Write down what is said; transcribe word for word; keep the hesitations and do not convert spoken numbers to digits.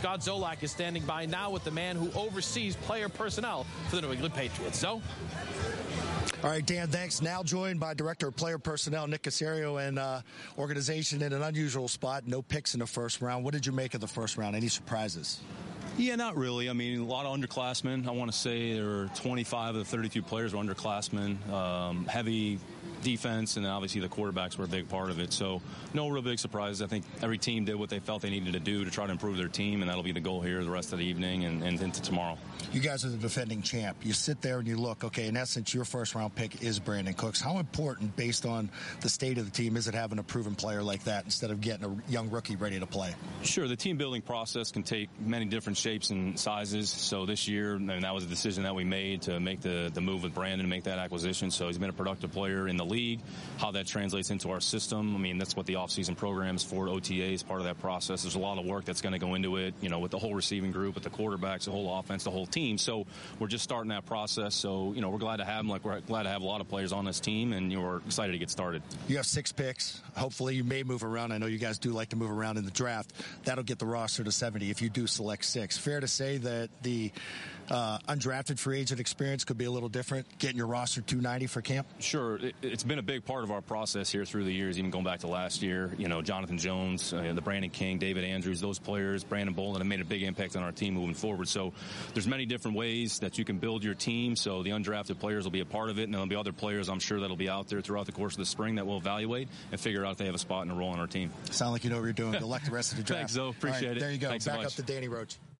Scott Zolak is standing by now with the man who oversees player personnel for the New England Patriots. So, all right, Dan, thanks. Now joined by Director of Player Personnel, Nick Caserio, and uh, organization in an unusual spot. No picks in the first round. What did you make of the first round? Any surprises? Yeah, not really. I mean, a lot of underclassmen. I want to say there were twenty-five of the thirty-two players were underclassmen. Um, heavy defense, and then obviously the quarterbacks were a big part of it. So no real big surprises. I think every team did what they felt they needed to do to try to improve their team, and that'll be the goal here the rest of the evening and, and into tomorrow. You guys are the defending champ. You sit there and you look, okay, in essence, your first-round pick is Brandin Cooks. How important, based on the state of the team, is it having a proven player like that instead of getting a young rookie ready to play? Sure. The team-building process can take many different shapes and sizes. So this year, and that was a decision that we made to make the, the move with Brandon and make that acquisition. So he's been a productive player in the league. How that translates into our system, I mean, that's what the offseason program is for. O T A is part of that process. There's a lot of work that's going to go into it, you know, with the whole receiving group, with the quarterbacks, the whole offense, the whole team. So we're just starting that process. So, you know, we're glad to have them. Like, we're glad to have a lot of players on this team, and you know, we're excited to get started. You have six picks. Hopefully you may move around. I know you guys do like to move around in the draft. That'll get the roster to seventy if you do select six. Fair to say that the uh, undrafted free agent experience could be a little different, getting your roster two ninety for camp? Sure. It, it's been a big part of our process here through the years, even going back to last year. You know, Jonathan Jones, uh, the Brandon King, David Andrews, those players, Brandon Bolden have made a big impact on our team moving forward. So there's many different ways that you can build your team. So the undrafted players will be a part of it, and there'll be other players, I'm sure, that'll be out there throughout the course of the spring that we'll evaluate and figure out if they have a spot and a role on our team. Sound like you know what you're doing. Good luck the rest of the draft. Thanks, Zoe. Appreciate right, it. There you go. Thanks Back so up to Danny Roach.